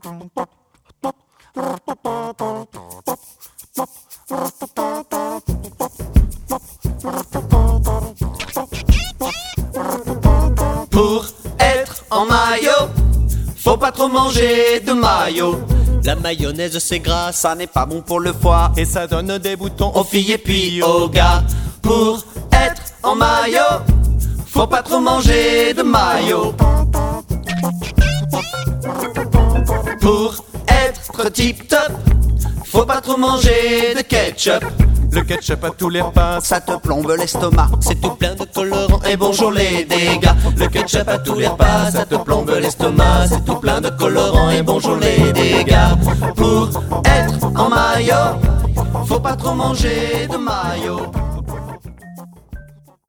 Pour être en maillot, faut pas trop manger de maillot. La mayonnaise c'est gras, Ça n'est pas bon pour le foie, Et ça donne des boutons aux filles et puis aux gars. Pour être en maillot, faut pas trop manger de maillot. Pour être tip top, faut pas trop manger de ketchup. Le ketchup à tous les repas, Ça te plombe l'estomac. c'est tout plein de colorants. Et bonjour les dégâts. Le ketchup à tous les repas, ça te plombe l'estomac. C'est tout plein de colorants. Et bonjour les dégâts. Pour être en maillot, faut pas trop manger de maillot.